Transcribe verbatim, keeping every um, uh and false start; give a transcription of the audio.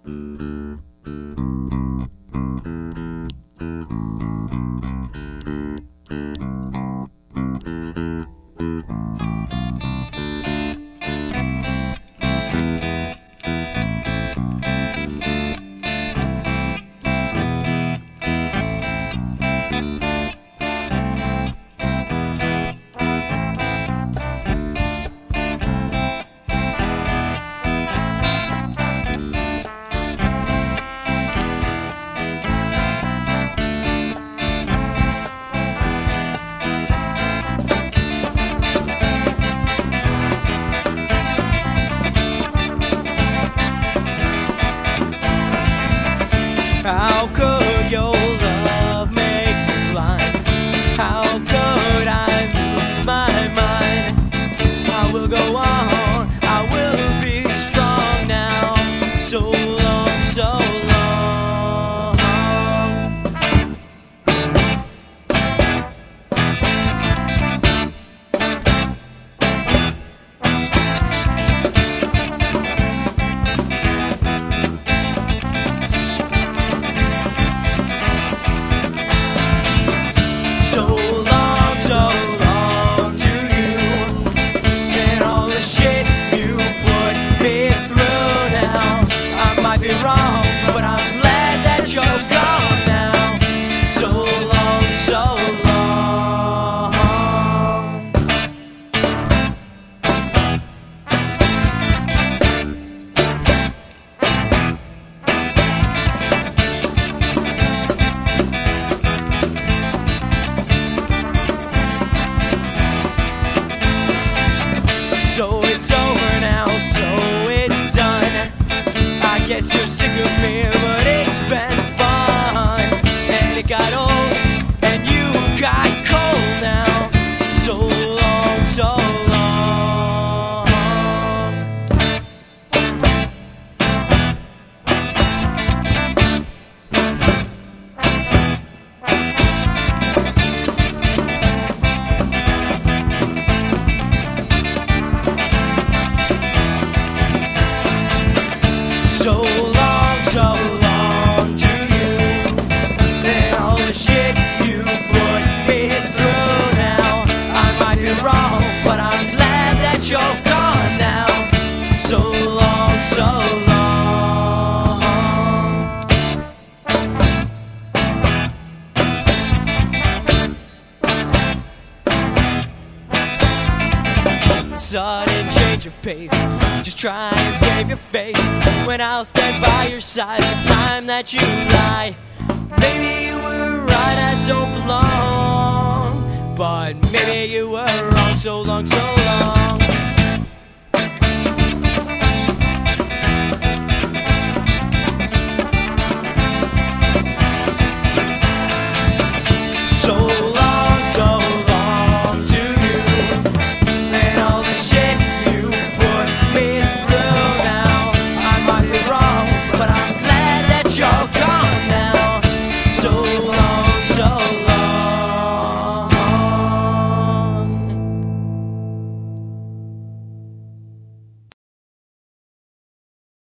How could your love make me blind? How could I lose my mind? I will go on, I will be strong now. So long, so long. So long, so long to you, and all the shit you put me through now. I might be wrong, but I'm glad that you're gone now. So long, so long. So it's over now, so it's done. I guess you're sick of me, but it's been fun. And it got old, and you got cold now. So long, so long. So long, so long to you, and all the shit you put me through now. I might be wrong, but I'm glad that you're gone now. So long, so long. Sudden change of pace, just try and save your face, when I'll stand by your side the time that you lie. Maybe you were right, I don't belong, but maybe you were wrong. So long, so long.